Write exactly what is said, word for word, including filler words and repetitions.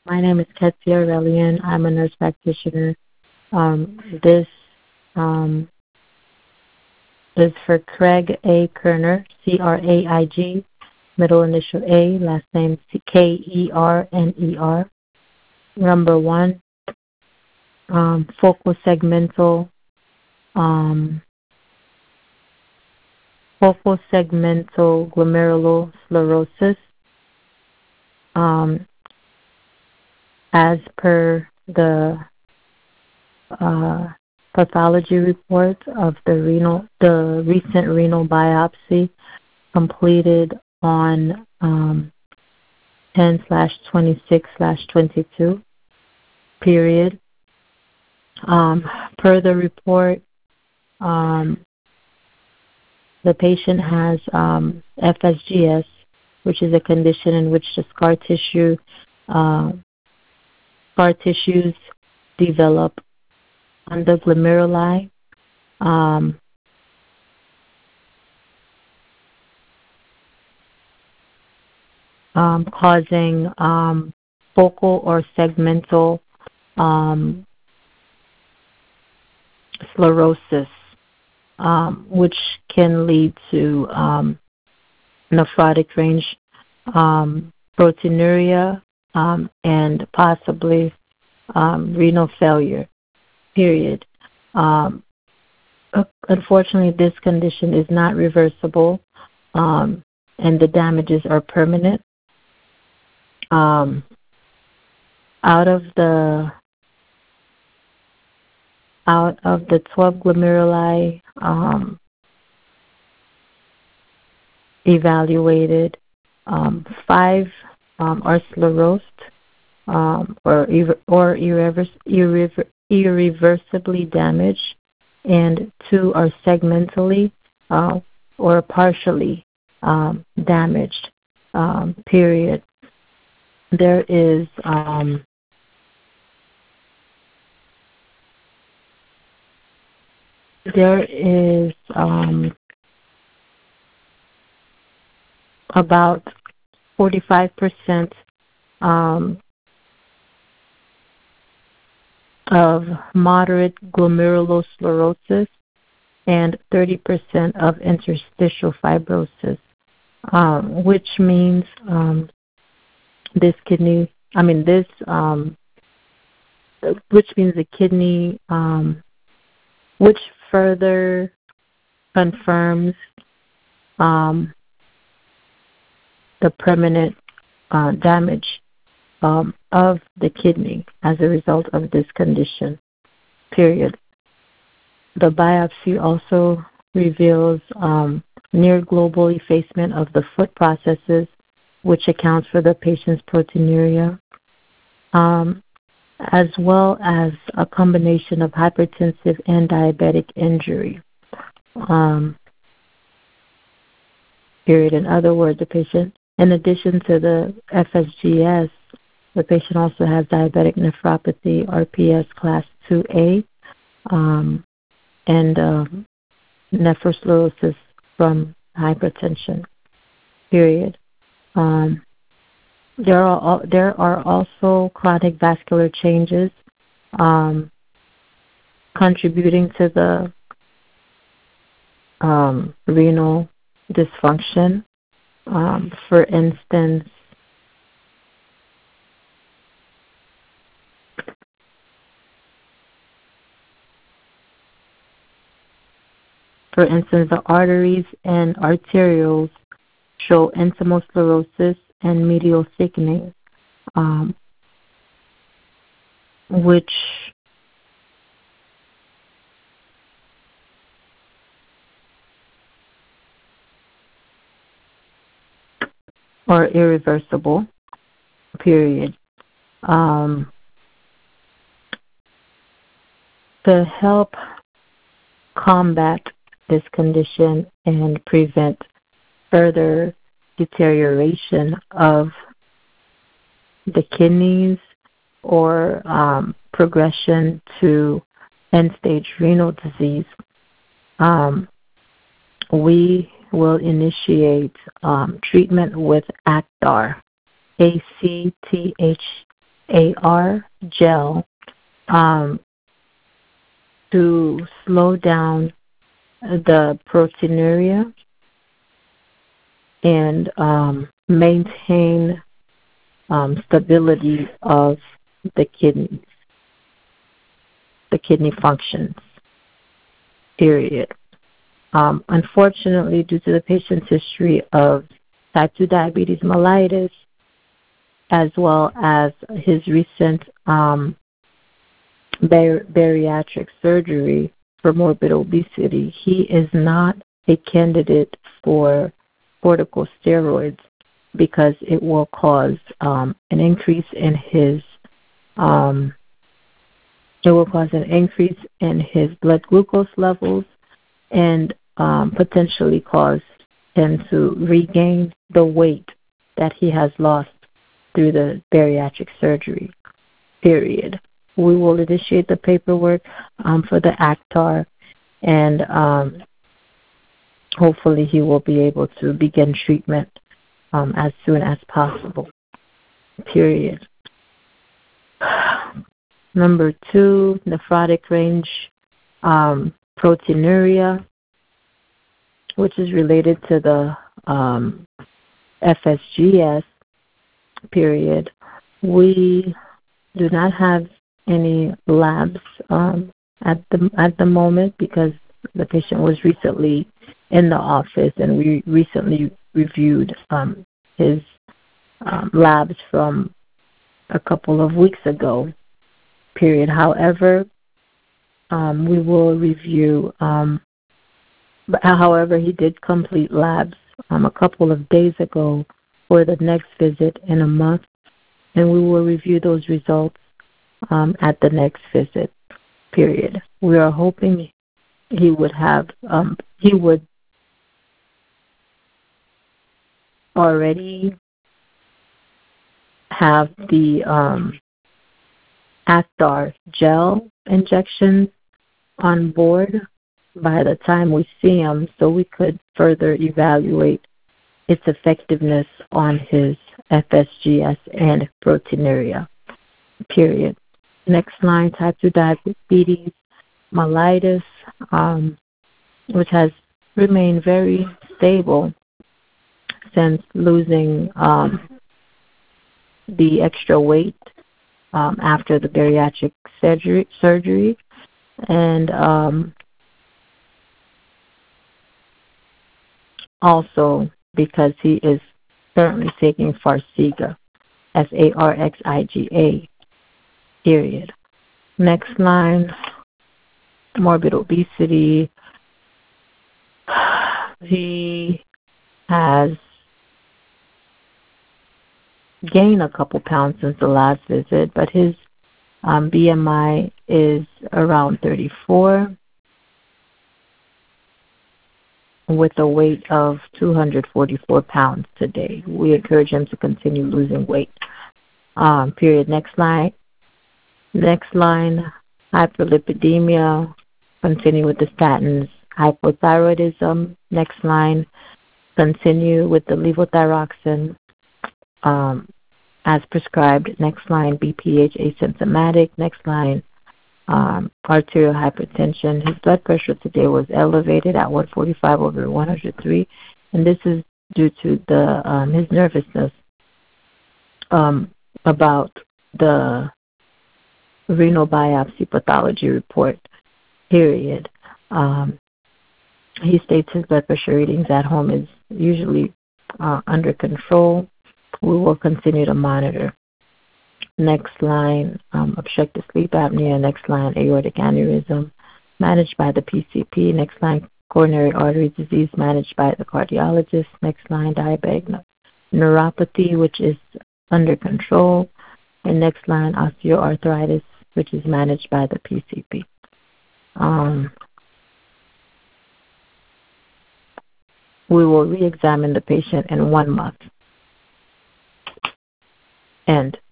My name is Ketsia Aurelian. I'm a nurse practitioner. Um, this um, is for Craig A. Kerner, C R A I G, middle initial A, last name K E R N E R. Number one, um, focal segmental, um, focal segmental glomerulosclerosis. Um, as per the uh, pathology report of the renal, the recent renal biopsy completed on um, ten slash twenty-six slash twenty-two period. Um, per the report, um, the patient has um, F S G S, which is a condition in which the scar tissue, uh, scar tissues develop on the glomeruli. Um, um, causing um, focal or segmental um, sclerosis, um, which can lead to um, nephrotic range um, proteinuria um, and possibly um, renal failure, period. Um, unfortunately, this condition is not reversible, um, and the damages are permanent. Um, out of the out of the twelve glomeruli um, evaluated, um, five um, are sclerosed um, or or irrever- irrever- irreversibly damaged, and two are segmentally uh, or partially um, damaged. Um, period. There is um, there is um, about forty-five percent um, of moderate glomerulosclerosis and thirty percent of interstitial fibrosis, um, which means um, this kidney, I mean this, um, which means the kidney, um, which further confirms um, the permanent uh, damage um, of the kidney as a result of this condition, period. The biopsy also reveals um, near global effacement of the foot processes, which accounts for the patient's proteinuria, um, as well as a combination of hypertensive and diabetic injury. Um, period. In other words, the patient, in addition to the F S G S, the patient also has diabetic nephropathy, R P S class two A, um, and um, nephrosclerosis from hypertension, period. Um, there are there are also chronic vascular changes um, contributing to the um, renal dysfunction. Um, for instance, for instance, the arteries and arterioles show endomosclerosis and medial thickening, um, which are irreversible, period. Um, to help combat this condition and prevent further deterioration of the kidneys or um, progression to end-stage renal disease, um, we will initiate um, treatment with Acthar, A C T H A R gel um, to slow down the proteinuria and um, maintain um, stability of the kidneys, the kidney functions, period. Um, unfortunately, due to the patient's history of type two diabetes mellitus, as well as his recent um, bar- bariatric surgery for morbid obesity, he is not a candidate for corticosteroids because it will cause um, an increase in his um, it will cause an increase in his blood glucose levels and um, potentially cause him to regain the weight that he has lost through the bariatric surgery, period. We will initiate the paperwork um, for the Actar, and um, hopefully he will be able to begin treatment um, as soon as possible, period. Number two, nephrotic range um, proteinuria, which is related to the um, F S G S, period. We do not have any labs um, at the at the moment because the patient was recently in the office and we recently reviewed um, his um, labs from a couple of weeks ago, period. However, um, we will review, um, but however, he did complete labs um, a couple of days ago for the next visit in a month, and we will review those results um, at the next visit, period. We are hoping he would have, um, he would already have the um, Actar gel injections on board by the time we see him so we could further evaluate its effectiveness on his F S G S and proteinuria, period. Next line, type two diabetes mellitus, um, which has remained very stable since losing um, the extra weight um, after the bariatric surgery, surgery. and um, also because he is currently taking Farxiga, S A R X I G A, period. Next line, morbid obesity. He has gained a couple pounds since the last visit, but his um, B M I is around thirty-four with a weight of two hundred forty-four pounds today. We encourage him to continue losing weight. Um, period. Next line. Next line, hyperlipidemia. Continue with the statins. Hypothyroidism. Next line, continue with the levothyroxine um, as prescribed. Next line, B P H asymptomatic. Next line, um, arterial hypertension. His blood pressure today was elevated at one forty-five over one hundred three, and this is due to the um, his nervousness um, about the renal biopsy pathology report, period. Um, he states his blood pressure readings at home is usually uh, under control. We will continue to monitor. Next line, um, obstructive sleep apnea. Next line, aortic aneurysm, managed by the P C P. Next line, coronary artery disease, managed by the cardiologist. Next line, diabetic neuropathy, which is under control. And next line, osteoarthritis, which is managed by the P C P. Um, we will re-examine the patient in one month. End.